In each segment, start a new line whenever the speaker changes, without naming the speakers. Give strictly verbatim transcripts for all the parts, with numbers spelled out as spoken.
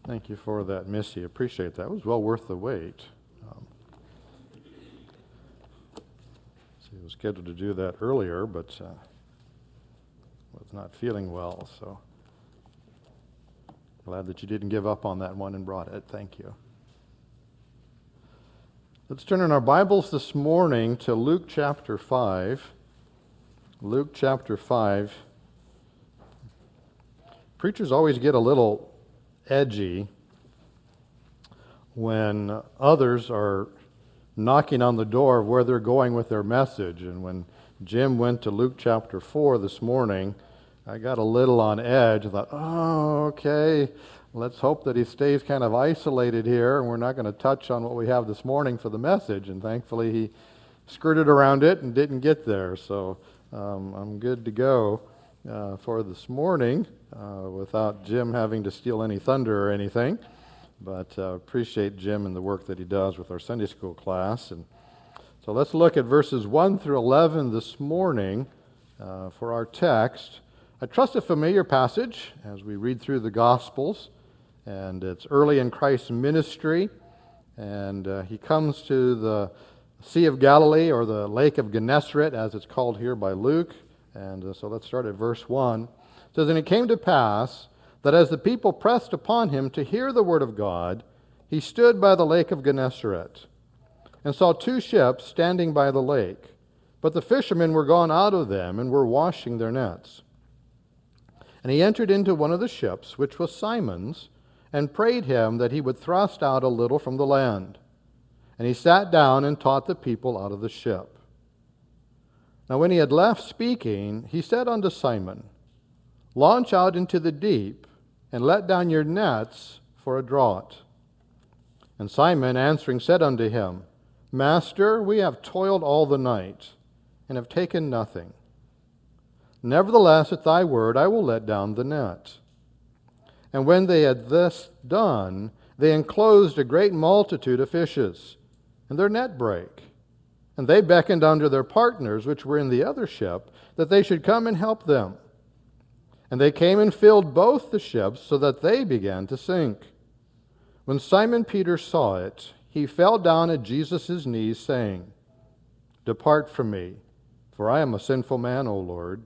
Thank you for that, Missy. Appreciate that. It was well worth the wait. Um, she was scheduled to do that earlier, but uh, was not feeling well, so glad that you didn't give up on that one and brought it. Thank you. Let's turn in our Bibles this morning to Luke chapter five. Luke chapter five. Preachers always get a little edgy when others are knocking on the door of where they're going with their message. And when Jim went to Luke chapter four this morning, I got a little on edge. I thought, oh, okay, let's hope that he stays kind of isolated here, and we're not going to touch on what we have this morning for the message. And thankfully, he skirted around it and didn't get there. So um, I'm good to go uh, for this morning uh, without Jim having to steal any thunder or anything. But uh, appreciate Jim and the work that he does with our Sunday school class. And so let's look at verses one through eleven this morning uh, for our text. I trust a familiar passage as we read through the Gospels, and it's early in Christ's ministry, and uh, he comes to the Sea of Galilee, or the Lake of Gennesaret, as it's called here by Luke. And uh, so let's start at verse one. It says, "And it came to pass that as the people pressed upon him to hear the word of God, he stood by the Lake of Gennesaret, and saw two ships standing by the lake. But the fishermen were gone out of them, and were washing their nets. And he entered into one of the ships, which was Simon's, and prayed him that he would thrust out a little from the land. And he sat down and taught the people out of the ship. Now when he had left speaking, he said unto Simon, Launch out into the deep, and let down your nets for a draught. And Simon answering said unto him, Master, we have toiled all the night, and have taken nothing. Nevertheless, at thy word I will let down the net. And when they had thus done, they enclosed a great multitude of fishes, and their net brake. And they beckoned unto their partners, which were in the other ship, that they should come and help them. And they came and filled both the ships, so that they began to sink. When Simon Peter saw it, he fell down at Jesus' knees, saying, Depart from me, for I am a sinful man, O Lord.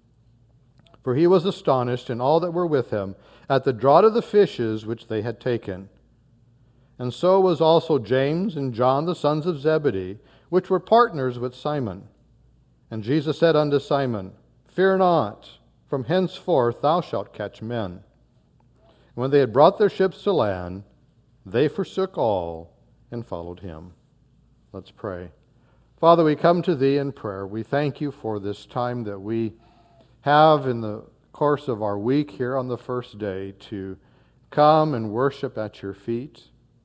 For he was astonished, and all that were with him, at the draught of the fishes which they had taken. And so was also James and John, the sons of Zebedee, which were partners with Simon. And Jesus said unto Simon, Fear not, from henceforth thou shalt catch men. And when they had brought their ships to land, they forsook all and followed him." Let's pray. Father, we come to thee in prayer. We thank you for this time that we have in the course of our week here on the first day to come and worship at your feet.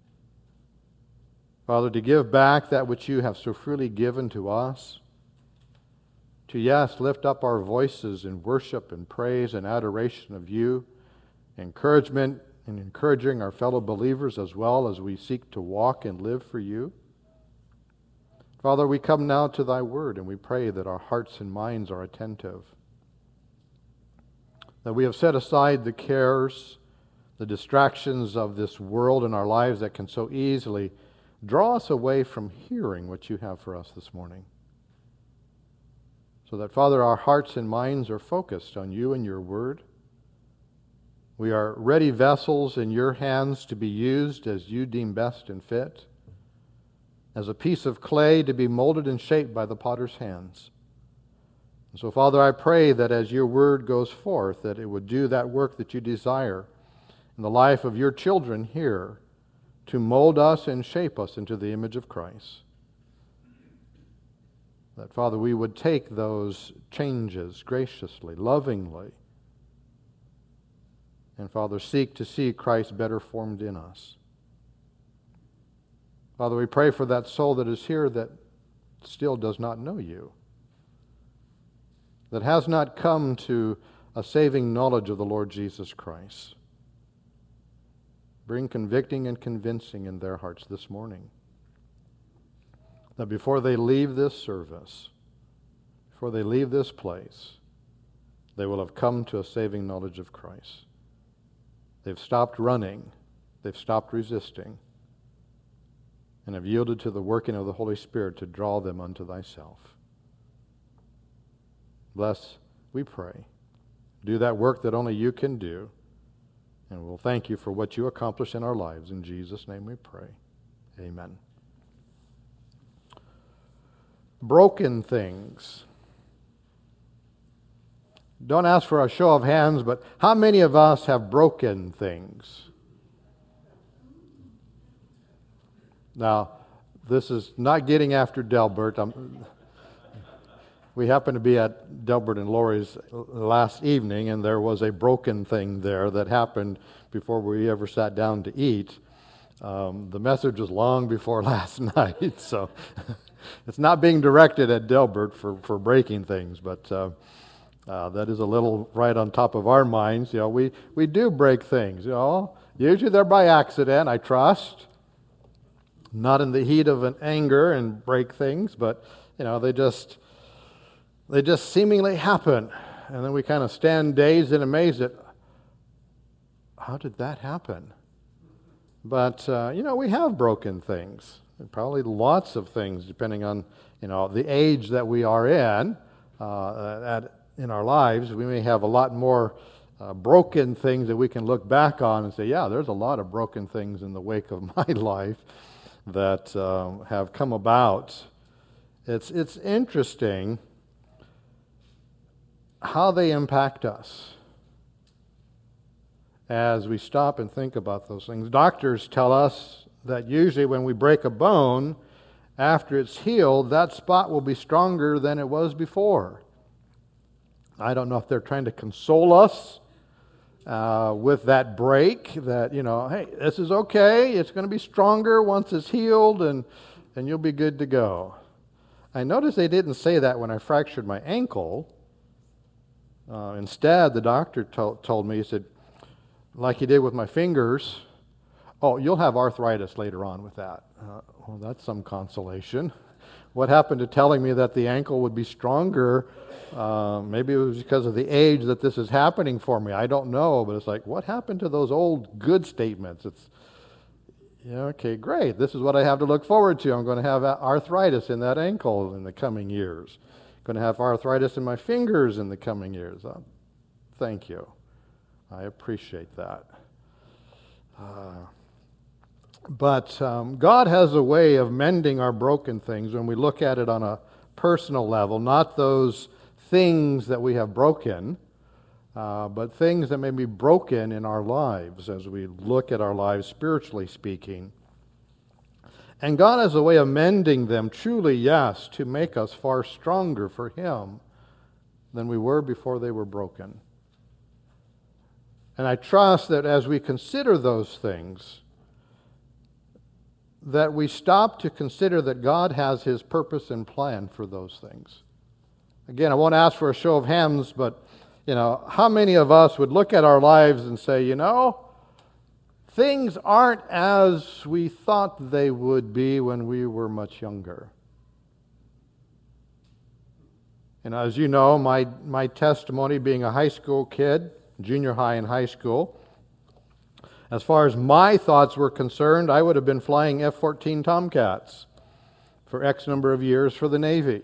Father, to give back that which you have so freely given to us. To, yes, lift up our voices in worship and praise and adoration of you, encouragement and encouraging our fellow believers as well as we seek to walk and live for you. Father, we come now to thy word, and we pray that our hearts and minds are attentive, that we have set aside the cares, the distractions of this world in our lives that can so easily draw us away from hearing what you have for us this morning. So that, Father, our hearts and minds are focused on you and your word. We are ready vessels in your hands to be used as you deem best and fit, as a piece of clay to be molded and shaped by the potter's hands. And so, Father, I pray that as your word goes forth, that it would do that work that you desire in the life of your children here, to mold us and shape us into the image of Christ. That, Father, we would take those changes graciously, lovingly, and, Father, seek to see Christ better formed in us. Father, we pray for that soul that is here that still does not know you, that has not come to a saving knowledge of the Lord Jesus Christ. Bring convicting and convincing in their hearts this morning, that before they leave this service, before they leave this place, they will have come to a saving knowledge of Christ. They've stopped running They've stopped resisting and have yielded to the working of the Holy Spirit to draw them unto thyself. Bless, we pray. Do that work that only you can do. And we'll thank you for what you accomplish in our lives. In Jesus' name we pray. Amen. Broken things. Don't ask for a show of hands, but how many of us have broken things? Now, this is not getting after Delbert. I'm, we happened to be at Delbert and Lori's last evening, and there was a broken thing there that happened before we ever sat down to eat. Um, the message was long before last night, so it's not being directed at Delbert for, for breaking things, but uh, uh, that is a little right on top of our minds. You know, we, we do break things, you know. Usually they're by accident, I trust. Not in the heat of an anger and break things, but, you know, they just... They just seemingly happen, and then we kind of stand dazed and amazed at, how did that happen? But, uh, you know, we have broken things, probably lots of things, depending on, you know, the age that we are in, uh, at, in our lives. We may have a lot more uh, broken things that we can look back on and say, yeah, there's a lot of broken things in the wake of my life that uh, have come about. It's, it's interesting how they impact us as we stop and think about those things. Doctors tell us that usually when we break a bone, after it's healed, that spot will be stronger than it was before. I don't know if they're trying to console us uh, with that break, that, you know, hey, this is okay, it's going to be stronger once it's healed, and, and you'll be good to go. I noticed they didn't say that when I fractured my ankle. Uh, instead, the doctor to- told me, he said, like he did with my fingers, oh, you'll have arthritis later on with that. Uh, well, that's some consolation. What happened to telling me that the ankle would be stronger? Uh, maybe it was because of the age that this is happening for me. I don't know, but it's like, what happened to those old good statements? It's, yeah, okay, great. This is what I have to look forward to. I'm going to have arthritis in that ankle in the coming years. Going to have arthritis in my fingers in the coming years. Uh, thank you. I appreciate that. Uh, but um, God has a way of mending our broken things when we look at it on a personal level, not those things that we have broken, uh, but things that may be broken in our lives as we look at our lives spiritually speaking. And God has a way of mending them, truly, yes, to make us far stronger for Him than we were before they were broken. And I trust that as we consider those things, that we stop to consider that God has His purpose and plan for those things. Again, I won't ask for a show of hands, but, you know, how many of us would look at our lives and say, you know, things aren't as we thought they would be when we were much younger. And as you know, my, my testimony being a high school kid, junior high and high school, as far as my thoughts were concerned, I would have been flying F fourteen Tomcats for X number of years for the Navy.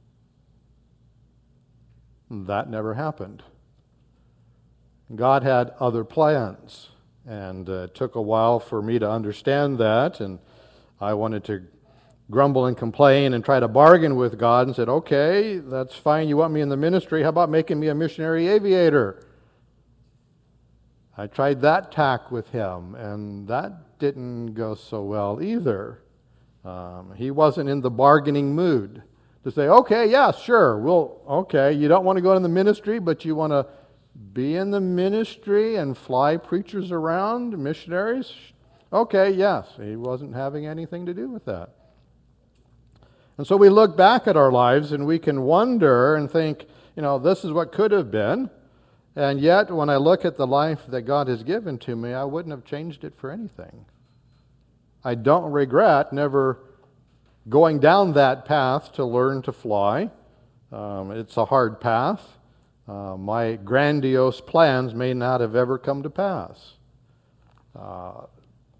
That never happened. God had other plans. And uh, it took a while for me to understand that, and I wanted to grumble and complain and try to bargain with God and said, okay, that's fine, you want me in the ministry, how about making me a missionary aviator? I tried that tack with him, and that didn't go so well either. Um, he wasn't in the bargaining mood to say, okay, yeah, sure, well, okay, you don't want to go in the ministry, but you want to be in the ministry and fly preachers around, missionaries? Okay, yes. He wasn't having anything to do with that. And so we look back at our lives and we can wonder and think, you know, this is what could have been. And yet, when I look at the life that God has given to me, I wouldn't have changed it for anything. I don't regret never going down that path to learn to fly. Um, it's a hard path. Uh, my grandiose plans may not have ever come to pass. Uh,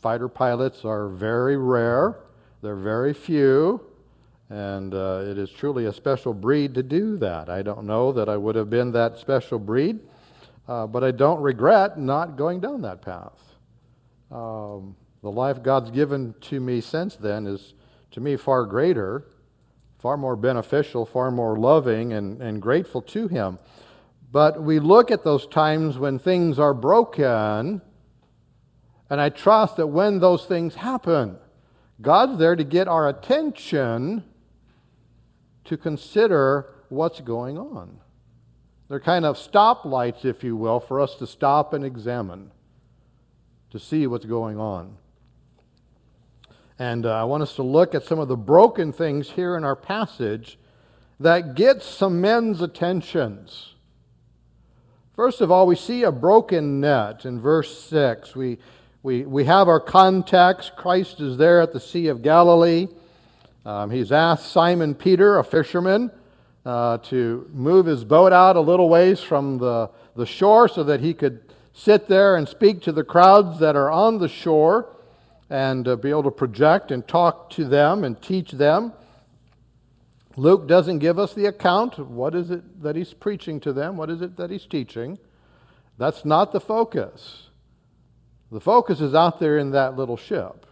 fighter pilots are very rare. They're very few. And uh, it is truly a special breed to do that. I don't know that I would have been that special breed, uh, but I don't regret not going down that path. Um, the life God's given to me since then is, to me, far greater, far more beneficial, far more loving, and, and grateful to Him. But we look at those times when things are broken, and I trust that when those things happen, God's there to get our attention to consider what's going on. They're kind of stoplights, if you will, for us to stop and examine, to see what's going on. And uh, I want us to look at some of the broken things here in our passage that get some men's attentions. First of all, we see a broken net in verse six. We, we, we have our context. Christ is there at the Sea of Galilee. Um, he's asked Simon Peter, a fisherman, uh, to move his boat out a little ways from the, the shore so that he could sit there and speak to the crowds that are on the shore and uh, be able to project and talk to them and teach them. Luke doesn't give us the account of what is it that he's preaching to them, what is it that he's teaching. That's not the focus. The focus is out there in that little ship.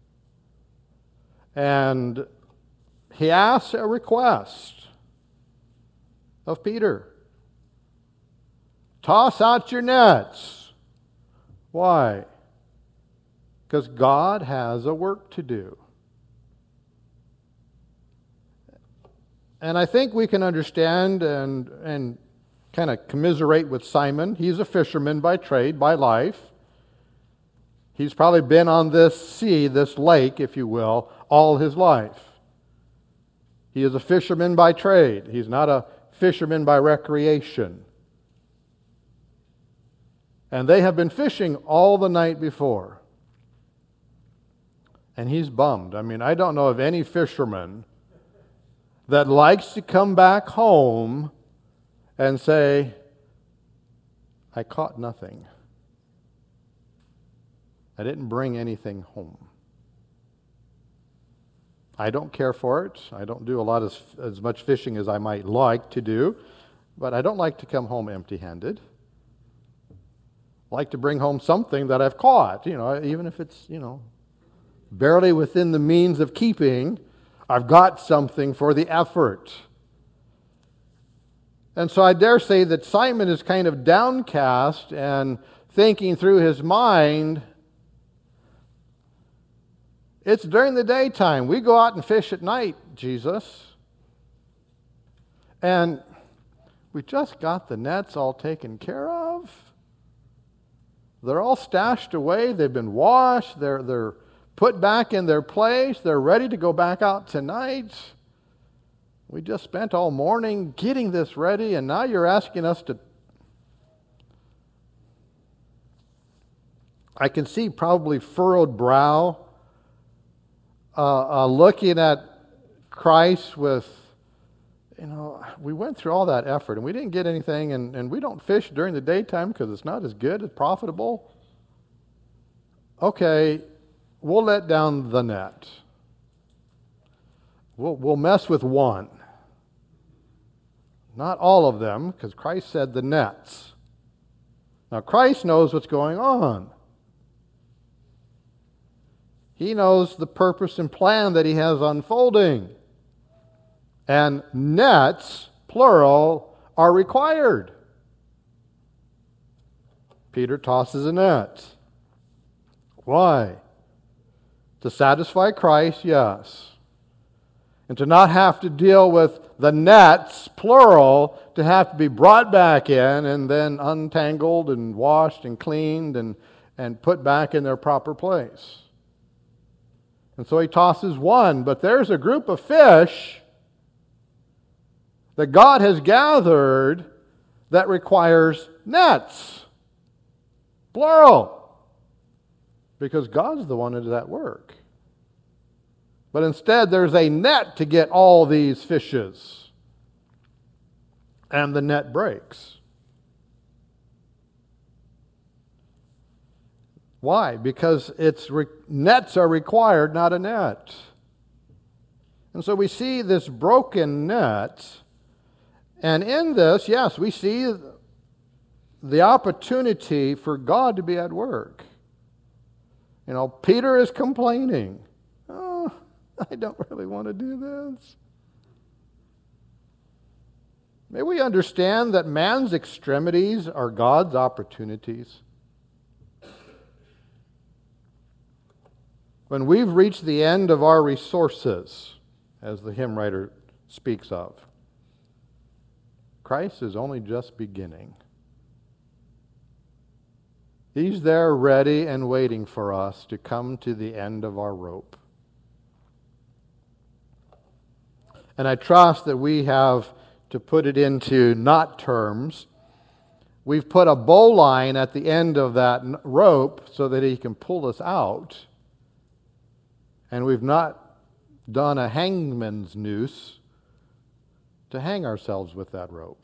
And he asks a request of Peter. Toss out your nets. Why? Because God has a work to do. And I think we can understand and, and kind of commiserate with Simon. He's a fisherman by trade, by life. He's probably been on this sea, this lake, if you will, all his life. He is a fisherman by trade. He's not a fisherman by recreation. And they have been fishing all the night before. And he's bummed. I mean, I don't know of any fisherman that likes to come back home and say, I caught nothing. I didn't bring anything home. I don't care for it. I don't do a lot of as much fishing as I might like to do, but I don't like to come home empty-handed. I like to bring home something that I've caught, you know, even if it's, you know, barely within the means of keeping. I've got something for the effort. And so I dare say that Simon is kind of downcast and thinking through his mind, it's during the daytime. We go out and fish at night, Jesus. And we just got the nets all taken care of. They're all stashed away. They've been washed. They're, they're put back in their place. They're ready to go back out tonight. We just spent all morning getting this ready, and now you're asking us to... I can see probably furrowed brow, uh, uh, looking at Christ with, you know, we went through all that effort, and we didn't get anything, and, and we don't fish during the daytime because it's not as good, as profitable. Okay, we'll let down the net. We'll, we'll mess with one. Not all of them, because Christ said the nets. Now, Christ knows what's going on. He knows the purpose and plan that He has unfolding. And nets, plural, are required. Peter tosses a net. Why? To satisfy Christ, yes. And to not have to deal with the nets, plural, to have to be brought back in and then untangled and washed and cleaned and, and put back in their proper place. And so he tosses one, but there's a group of fish that God has gathered that requires nets, plural, because God's the one who did that work. But instead, there's a net to get all these fishes. And the net breaks. Why? Because it's re- nets are required, not a net. And so we see this broken net, and in this, yes, we see the opportunity for God to be at work. You know, Peter is complaining. Oh, I don't really want to do this. May we understand that man's extremities are God's opportunities. When we've reached the end of our resources, as the hymn writer speaks of, Christ is only just beginning. He's there ready and waiting for us to come to the end of our rope. And I trust that we have, to put it into knot terms, we've put a bowline at the end of that rope so that he can pull us out. And we've not done a hangman's noose to hang ourselves with that rope.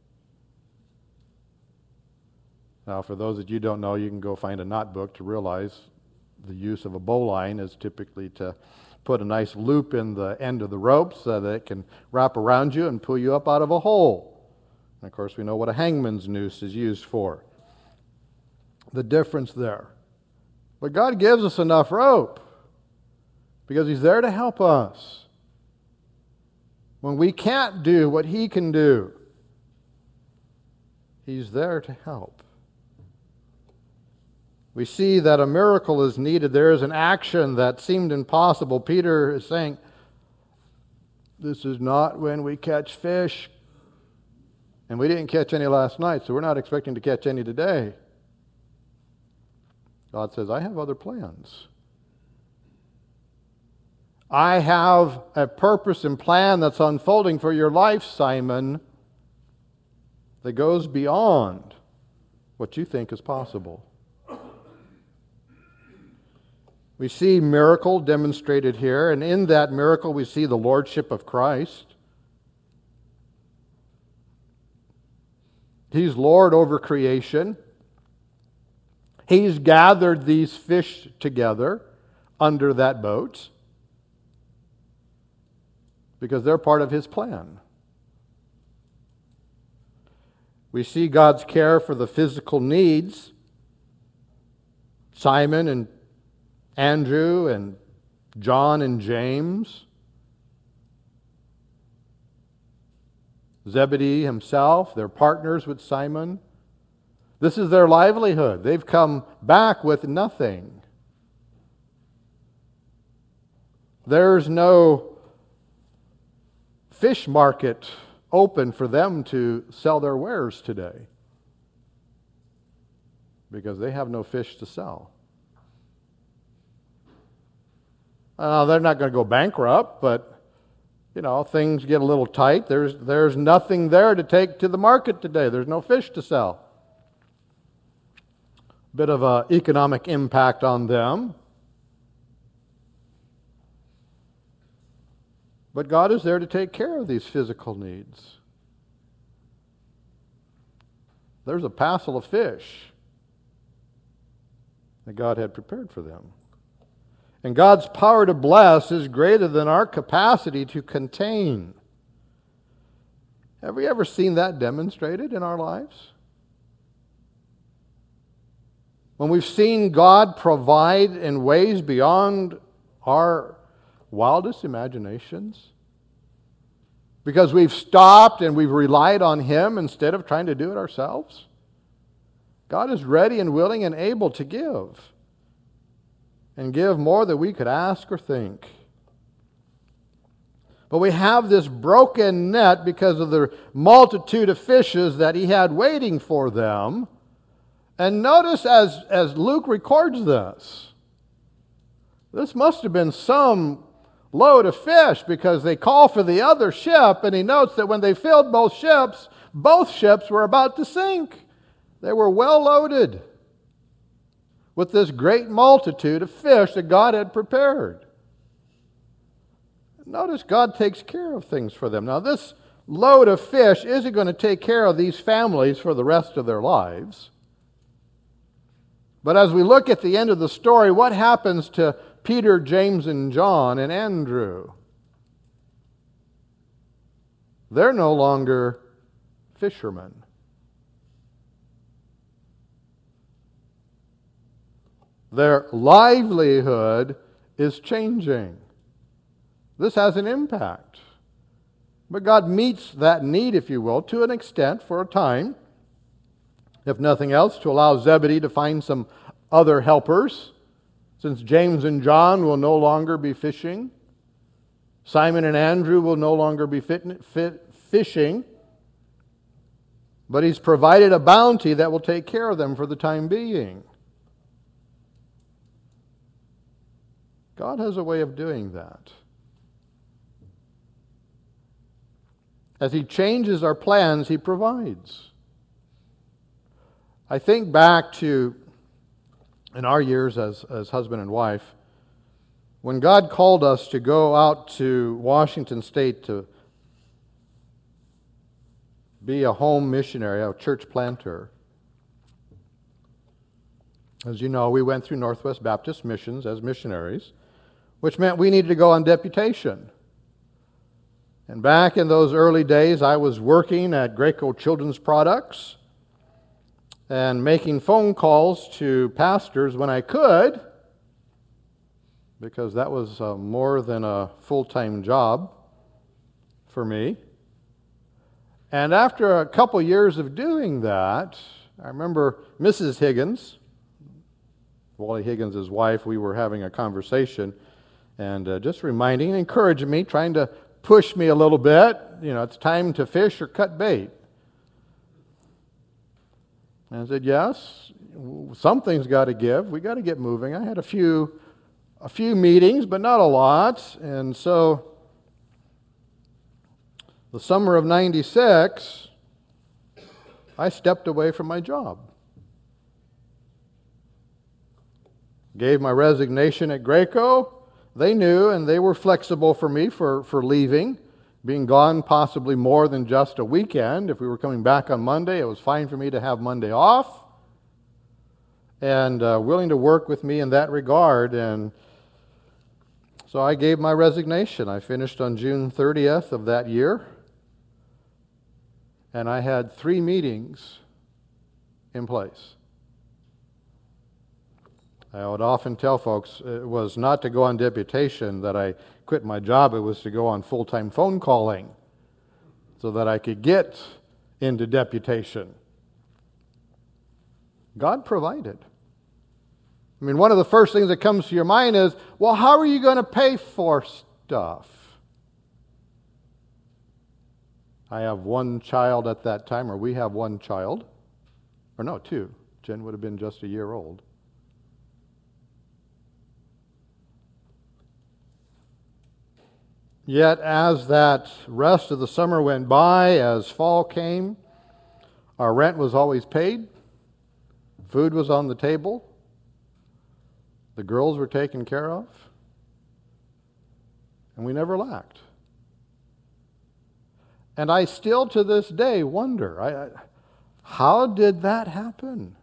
Now, for those that you don't know, you can go find a knot book to realize the use of a bowline is typically to put a nice loop in the end of the rope so that it can wrap around you and pull you up out of a hole. And of course, we know what a hangman's noose is used for. The difference there. But God gives us enough rope because He's there to help us. When we can't do what He can do, He's there to help. We see that a miracle is needed. There is an action that seemed impossible. Peter is saying, this is not when we catch fish. And we didn't catch any last night, so we're not expecting to catch any today. God says, I have other plans. I have a purpose and plan that's unfolding for your life, Simon, that goes beyond what you think is possible. We see miracle demonstrated here, and in that miracle we see the lordship of Christ. He's Lord over creation. He's gathered these fish together under that boat because they're part of His plan. We see God's care for the physical needs. Simon and Andrew and John and James, Zebedee himself, they're partners with Simon. This is their livelihood. They've come back with nothing. There's no fish market open for them to sell their wares today because they have no fish to sell. Uh, they're not going to go bankrupt, but, you know, things get a little tight. There's, there's nothing there to take to the market today. There's no fish to sell. Bit of an economic impact on them. But God is there to take care of these physical needs. There's a passel of fish that God had prepared for them. And God's power to bless is greater than our capacity to contain. Have we ever seen that demonstrated in our lives? When we've seen God provide in ways beyond our wildest imaginations? Because we've stopped and we've relied on Him instead of trying to do it ourselves? God is ready and willing and able to give. And give more than we could ask or think. But we have this broken net because of the multitude of fishes that He had waiting for them. And notice as, as Luke records this, this must have been some load of fish because they call for the other ship, and he notes that when they filled both ships, both ships were about to sink. They were well loaded with this great multitude of fish that God had prepared. Notice God takes care of things for them. Now, this load of fish isn't going to take care of these families for the rest of their lives. But as we look at the end of the story, what happens to Peter, James, and John and Andrew? They're no longer fishermen. Their livelihood is changing. This has an impact. But God meets that need, if you will, to an extent for a time. If nothing else, to allow Zebedee to find some other helpers, since James and John will no longer be fishing. Simon and Andrew will no longer be fit, fit, fishing. But He's provided a bounty that will take care of them for the time being. God has a way of doing that. As He changes our plans, He provides. I think back to, in our years as, as husband and wife, when God called us to go out to Washington State to be a home missionary, a church planter. As you know, we went through Northwest Baptist Missions as missionaries, which meant we needed to go on deputation. And back in those early days, I was working at Graco Children's Products and making phone calls to pastors when I could, because that was uh, more than a full-time job for me. And after a couple years of doing that, I remember Missus Higgins, Wally Higgins' wife, we were having a conversation and uh, just reminding and encouraging me, trying to push me a little bit. You know, it's time to fish or cut bait. And I said, yes, something's got to give. We got to get moving. I had a few, a few meetings, but not a lot. And so, the summer of ninety-six, I stepped away from my job. Gave my resignation at Graco. They knew, and they were flexible for me for, for leaving. Being gone possibly more than just a weekend. If we were coming back on Monday, it was fine for me to have Monday off. And uh, willing to work with me in that regard. And so I gave my resignation. I finished on June thirtieth of that year. And I had three meetings in place. I would often tell folks it was not to go on deputation that I quit my job. It was to go on full-time phone calling so that I could get into deputation. God provided. I mean, one of the first things that comes to your mind is, well, how are you going to pay for stuff? I have one child at that time, or we have one child. Or no, two. Jen would have been just a year old. Yet as that rest of the summer went by, as fall came, our rent was always paid. Food was on the table. The girls were taken care of. And we never lacked. And I still to this day wonder, I, I, how did that happen?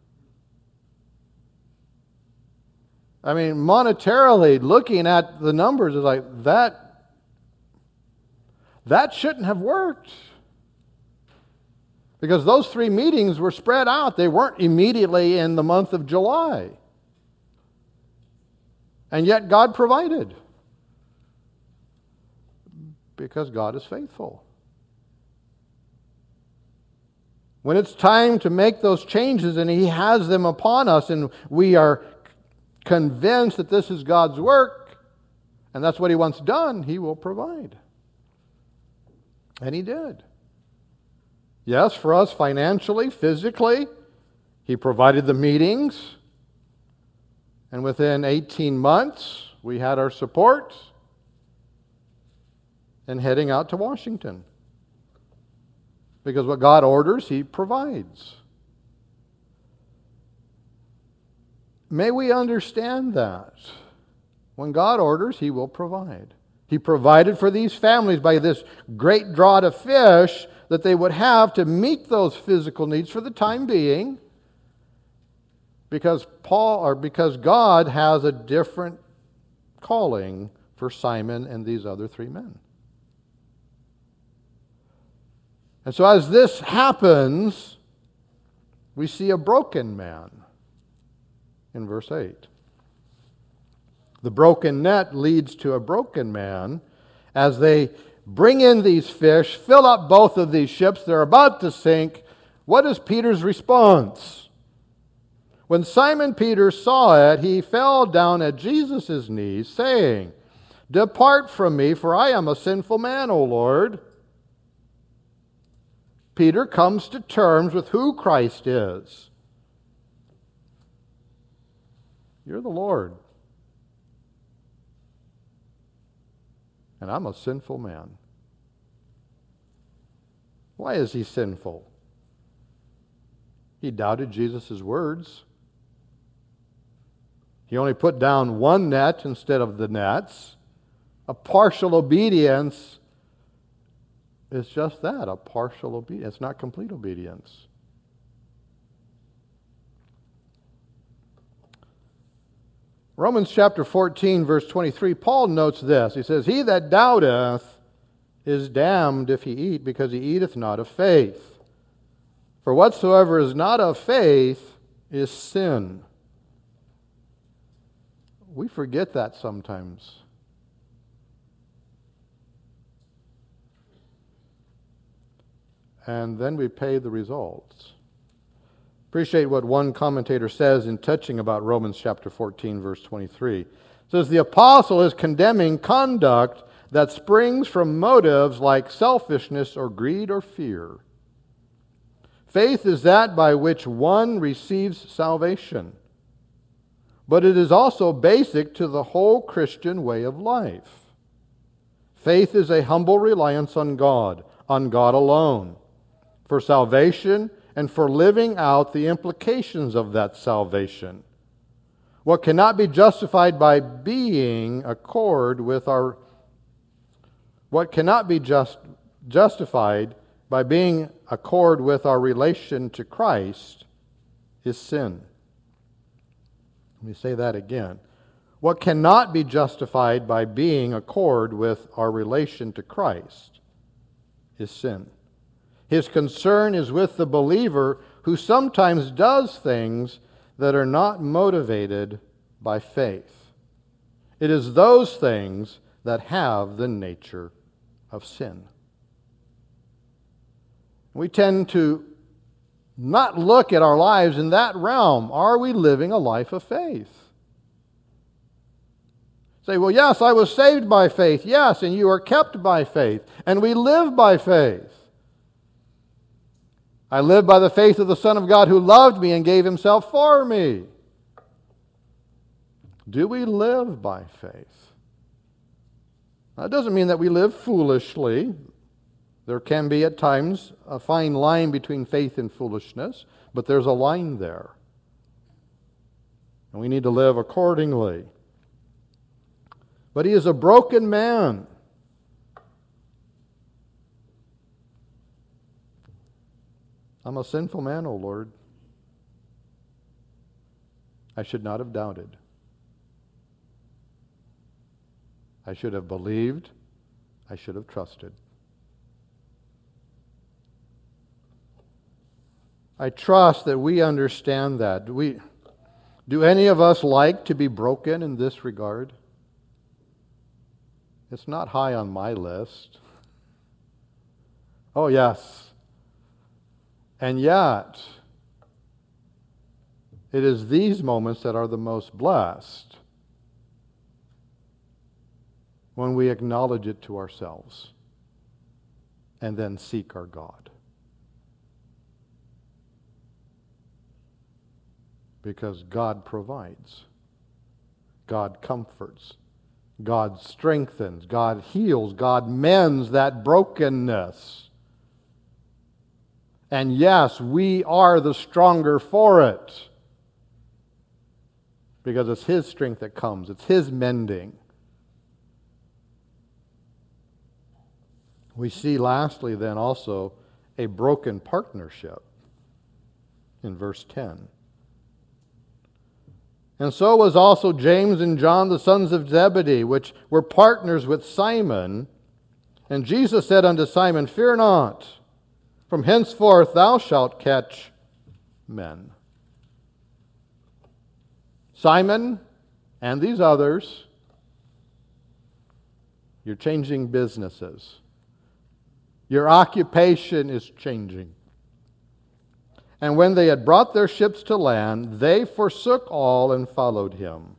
I mean, monetarily, looking at the numbers, is like, that That shouldn't have worked. Because those three meetings were spread out. They weren't immediately in the month of July. And yet God provided. Because God is faithful. When it's time to make those changes and He has them upon us and we are convinced that this is God's work and that's what He wants done, He will provide. And He did. Yes, for us financially, physically, He provided the meetings. And within eighteen months, we had our support and heading out to Washington. Because what God orders, He provides. May we understand that. When God orders, He will provide. He provided for these families by this great draught of fish that they would have to meet those physical needs for the time being. Because Paul or because God has a different calling for Simon and these other three men. And so as this happens, we see a broken man in verse eight. The broken net leads to a broken man as they bring in these fish, fill up both of these ships, they're about to sink. What is Peter's response? When Simon Peter saw it, he fell down at Jesus' knees, saying, "Depart from me, for I am a sinful man, O Lord." Peter comes to terms with who Christ is. You're the Lord. And I'm a sinful man. Why is he sinful? He doubted Jesus' words. He only put down one net instead of the nets. A partial obedience is just that, a partial obedience. It's not complete obedience. Romans chapter fourteen, verse twenty-three, Paul notes this. He says, "He that doubteth is damned if he eat, because he eateth not of faith. For whatsoever is not of faith is sin." We forget that sometimes. And then we pay the results. Appreciate what one commentator says in touching about Romans chapter fourteen, verse twenty-three. It says, "The apostle is condemning conduct that springs from motives like selfishness or greed or fear. Faith is that by which one receives salvation, but it is also basic to the whole Christian way of life. Faith is a humble reliance on God, on God alone, for salvation and for living out the implications of that salvation. What cannot be justified by being accord with our what cannot be just justified by being accord with our relation to Christ is sin." Let me say that again. What cannot be justified by being accord with our relation to Christ is sin. His concern is with the believer who sometimes does things that are not motivated by faith. It is those things that have the nature of sin. We tend to not look at our lives in that realm. Are we living a life of faith? Say, well, yes, I was saved by faith. Yes, and you are kept by faith. And we live by faith. I live by the faith of the Son of God who loved me and gave himself for me. Do we live by faith? That doesn't mean that we live foolishly. There can be at times a fine line between faith and foolishness, but there's a line there. And we need to live accordingly. But he is a broken man. I'm a sinful man, O Lord. I should not have doubted. I should have believed. I should have trusted. I trust that we understand that. Do we, do any of us like to be broken in this regard? It's not high on my list. Oh, yes. And yet, it is these moments that are the most blessed when we acknowledge it to ourselves and then seek our God. Because God provides, God comforts, God strengthens, God heals, God mends that brokenness. And yes, we are the stronger for it. Because it's His strength that comes. It's His mending. We see lastly then also a broken partnership in verse ten. And so was also James and John, the sons of Zebedee, which were partners with Simon. And Jesus said unto Simon, Fear not, from henceforth thou shalt catch men. Simon and these others, you're changing businesses. Your occupation is changing. And when they had brought their ships to land, they forsook all and followed him.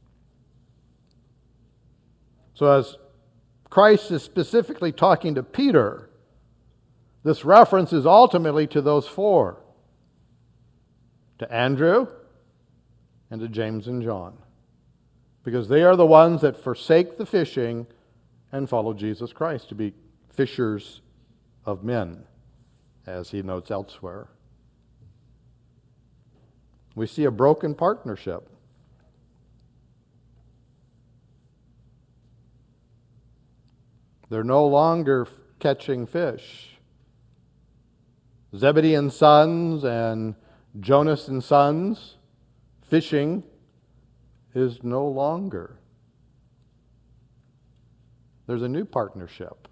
So as Christ is specifically talking to Peter, this reference is ultimately to those four. To Andrew and to James and John. Because they are the ones that forsake the fishing and follow Jesus Christ to be fishers of men, as he notes elsewhere. We see a broken partnership. They're no longer catching fish. Zebedee and sons and Jonas and sons, fishing is no longer. There's a new partnership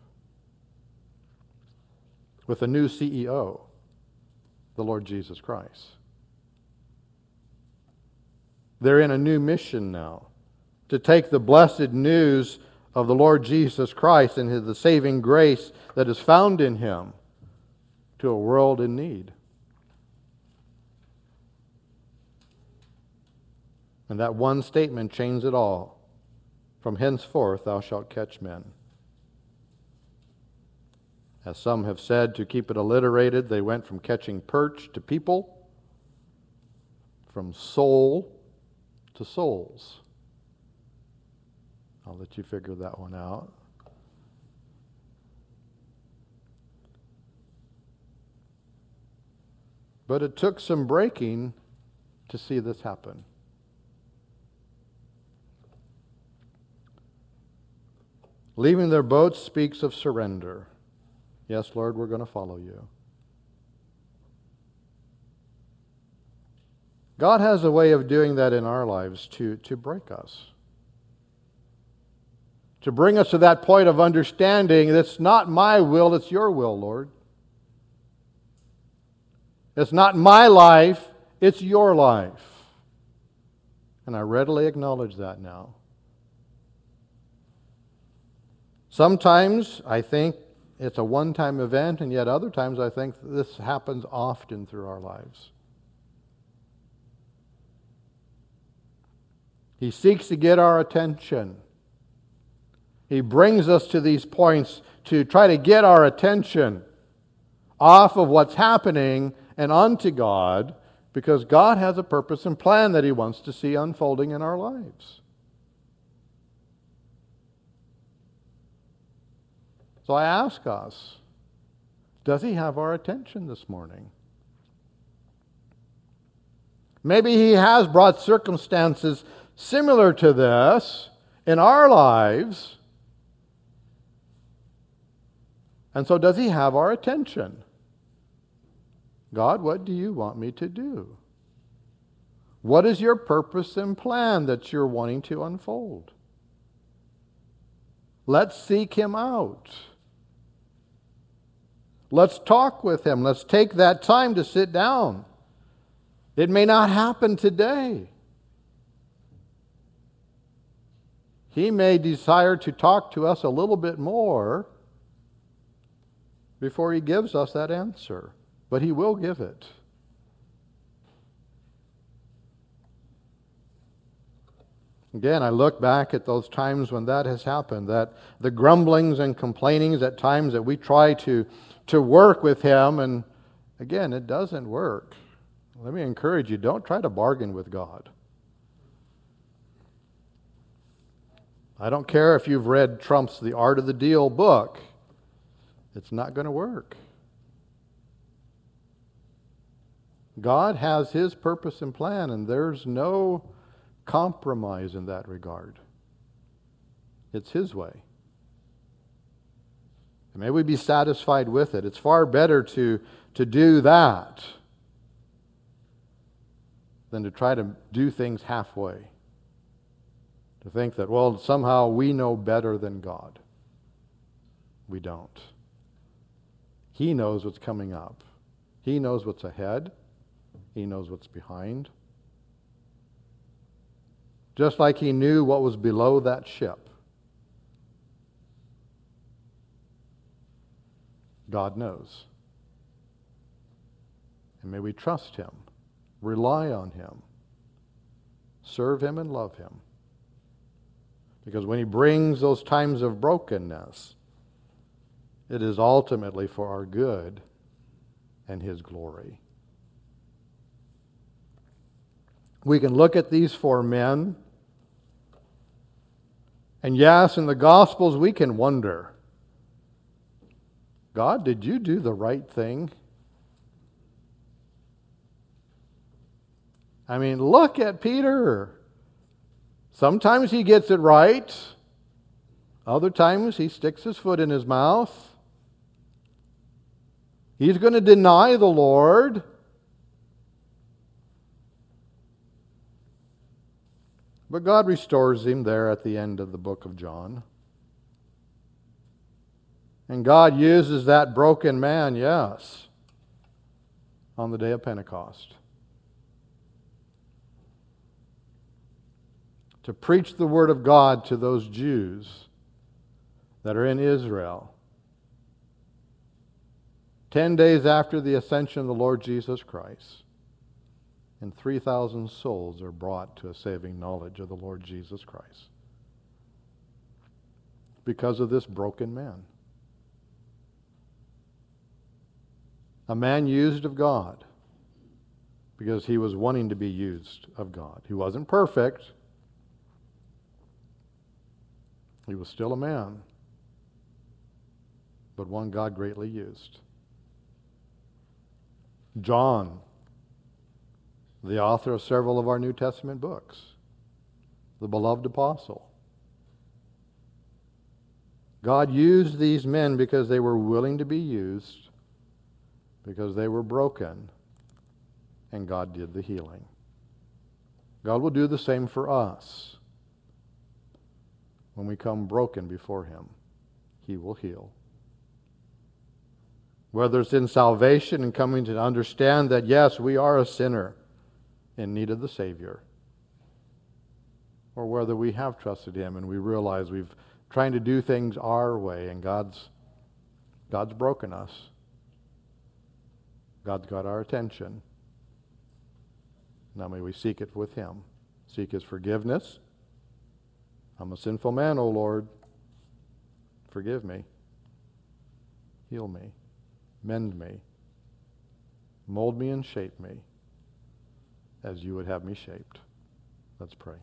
with a new C E O, the Lord Jesus Christ. They're in a new mission now, to take the blessed news of the Lord Jesus Christ and the saving grace that is found in him to a world in need. And that one statement changed it all. From henceforth thou shalt catch men. As some have said, to keep it alliterated, they went from catching perch to people, from soul to souls. I'll let you figure that one out. But it took some breaking to see this happen. Leaving their boats speaks of surrender. Yes, Lord, we're going to follow you. God has a way of doing that in our lives to, to break us. To bring us to that point of understanding that it's not my will, it's your will, Lord. It's not my life, it's your life. And I readily acknowledge that now. Sometimes I think it's a one-time event, and yet other times I think this happens often through our lives. He seeks to get our attention. He brings us to these points to try to get our attention off of what's happening and onto God, because God has a purpose and plan that He wants to see unfolding in our lives. So I ask us, does He have our attention this morning? Maybe He has brought circumstances similar to this in our lives. And so does He have our attention? God, what do you want me to do? What is your purpose and plan that you're wanting to unfold? Let's seek Him out. Let's talk with Him. Let's take that time to sit down. It may not happen today. He may desire to talk to us a little bit more before He gives us that answer. But He will give it. Again, I look back at those times when that has happened, that the grumblings and complainings at times that we try to, to work with Him, and again, it doesn't work. Let me encourage you, don't try to bargain with God. I don't care if you've read Trump's The Art of the Deal book. It's not going to work. God has His purpose and plan, and there's no compromise in that regard. It's His way. And may we be satisfied with it. It's far better to, to do that than to try to do things halfway. To think that, well, somehow we know better than God. We don't. He knows what's coming up. He knows what's ahead. He knows what's behind. Just like He knew what was below that ship, God knows. And may we trust Him, rely on Him, serve Him and love Him. Because when He brings those times of brokenness, it is ultimately for our good and His glory. We can look at these four men, and yes, in the Gospels we can wonder, God, did you do the right thing? I mean, look at Peter. Sometimes he gets it right. Other times he sticks his foot in his mouth. He's going to deny the Lord. But God restores him there at the end of the book of John. And God uses that broken man, yes, on the day of Pentecost, to preach the Word of God to those Jews that are in Israel. Ten days after the ascension of the Lord Jesus Christ, and three thousand souls are brought to a saving knowledge of the Lord Jesus Christ because of this broken man. A man used of God because he was wanting to be used of God. He wasn't perfect. He was still a man, but one God greatly used. John, the author of several of our New Testament books, the beloved apostle. God used these men because they were willing to be used, because they were broken, and God did the healing. God will do the same for us. When we come broken before Him, He will heal. Whether it's in salvation and coming to understand that, yes, we are a sinner in need of the Savior, or whether we have trusted Him and we realize we've trying to do things our way and God's God's broken us. God's got our attention. Now may we seek it with Him. Seek His forgiveness. I'm a sinful man, O Lord. Forgive me. Heal me. Mend me. Mold me and shape me as you would have me shaped. Let's pray.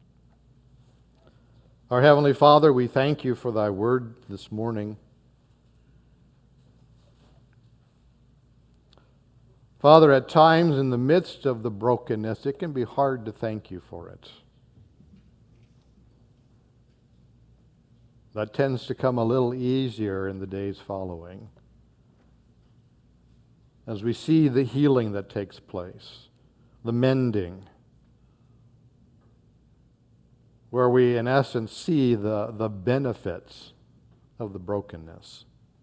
Our Heavenly Father, we thank you for thy word this morning. Father, at times in the midst of the brokenness, it can be hard to thank you for it. That tends to come a little easier in the days following, as we see the healing that takes place, the mending, where we in essence see the, the benefits of the brokenness.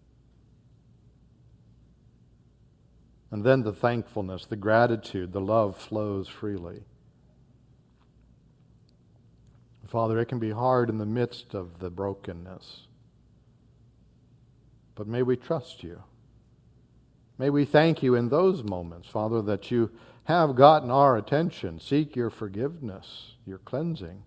And then the thankfulness, the gratitude, the love flows freely. Father, it can be hard in the midst of the brokenness. But may we trust you. May we thank you in those moments, Father, that you have gotten our attention. Seek your forgiveness, your cleansing.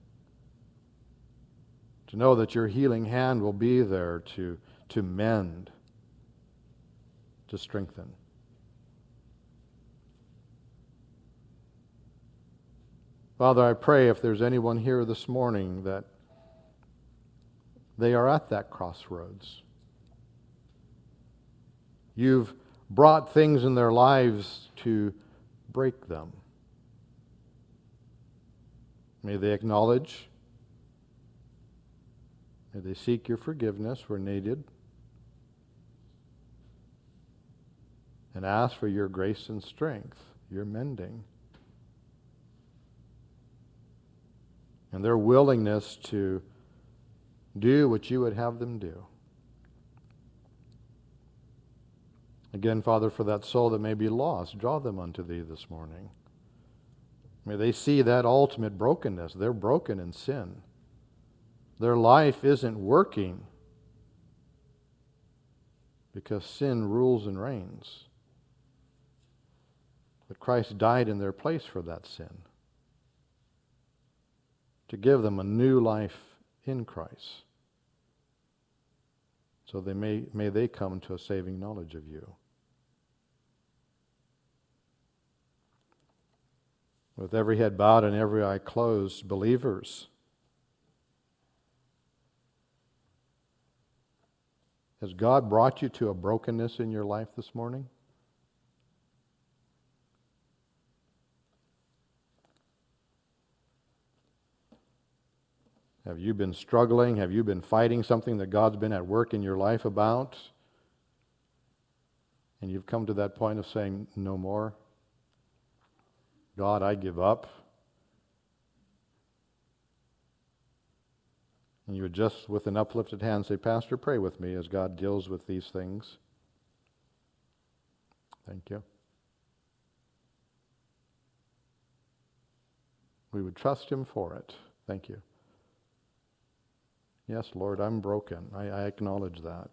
To know that your healing hand will be there to, to mend, to strengthen. Father, I pray if there's anyone here this morning that they are at that crossroads. You've brought things in their lives to break them. May they acknowledge, may they seek your forgiveness where needed, and ask for your grace and strength, your mending. and their willingness to do what you would have them do. Again, Father, for that soul that may be lost, draw them unto Thee this morning. May they see that ultimate brokenness. They're broken in sin. Their life isn't working because sin rules and reigns. But Christ died in their place for that sin, to give them a new life in Christ. So they may, may they come to a saving knowledge of You. With every head bowed and every eye closed, believers, has God brought you to a brokenness in your life this morning? Have you been struggling? Have you been fighting something that God's been at work in your life about? And you've come to that point of saying, no more. God, I give up. And you would just, with an uplifted hand, say, Pastor, pray with me as God deals with these things. Thank you. We would trust Him for it. Thank you. Yes, Lord, I'm broken. I, I acknowledge that.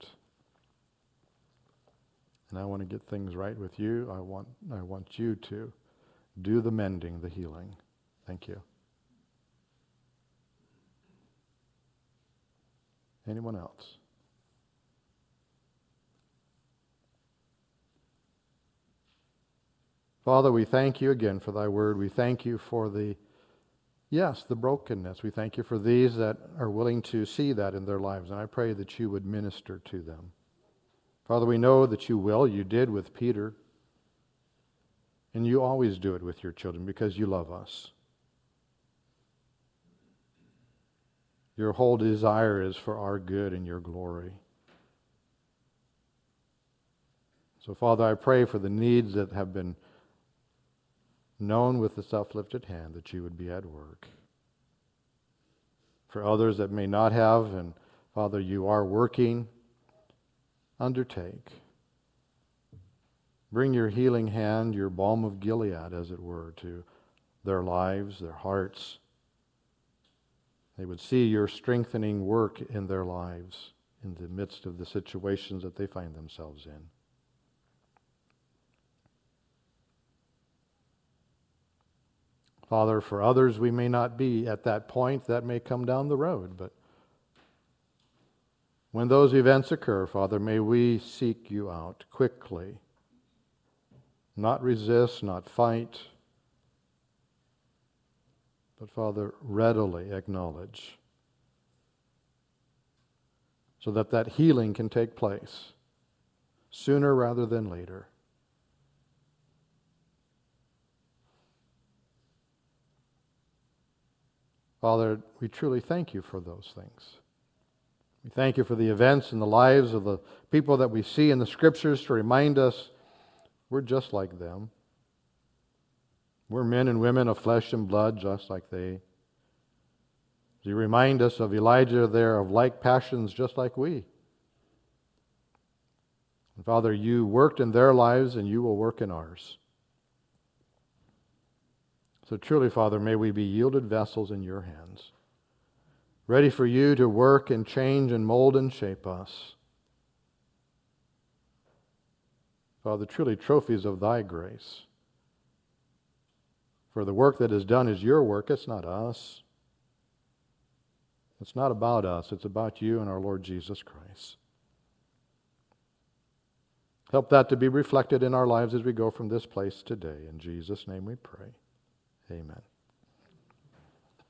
And I want to get things right with You. I want, I want You to do the mending, the healing. Thank you. Anyone else? Father, we thank You again for Thy word. We thank You for the, yes, the brokenness. We thank You for these that are willing to see that in their lives. And I pray that You would minister to them. Father, we know that You will. You did with Peter. And You always do it with Your children because You love us. Your whole desire is for our good and Your glory. So, Father, I pray for the needs that have been known with the uplifted hand, that You would be at work. For others that may not have, and Father, You are working, undertake. Bring Your healing hand, Your balm of Gilead, as it were, to their lives, their hearts. They would see Your strengthening work in their lives in the midst of the situations that they find themselves in. Father, for others we may not be at that point. That may come down the road. But when those events occur, Father, may we seek You out quickly. Not resist, not fight, but, Father, readily acknowledge, so that that healing can take place sooner rather than later. Father, we truly thank You for those things. We thank You for the events in the lives of the people that we see in the Scriptures to remind us we're just like them. We're men and women of flesh and blood just like they. You remind us of Elijah there, of like passions just like we. And Father, You worked in their lives and You will work in ours. So truly, Father, may we be yielded vessels in Your hands, ready for You to work and change and mold and shape us. Father, truly trophies of Thy grace. For the work that is done is Your work, it's not us. It's not about us, it's about You and our Lord Jesus Christ. Help that to be reflected in our lives as we go from this place today. In Jesus' name we pray. Amen.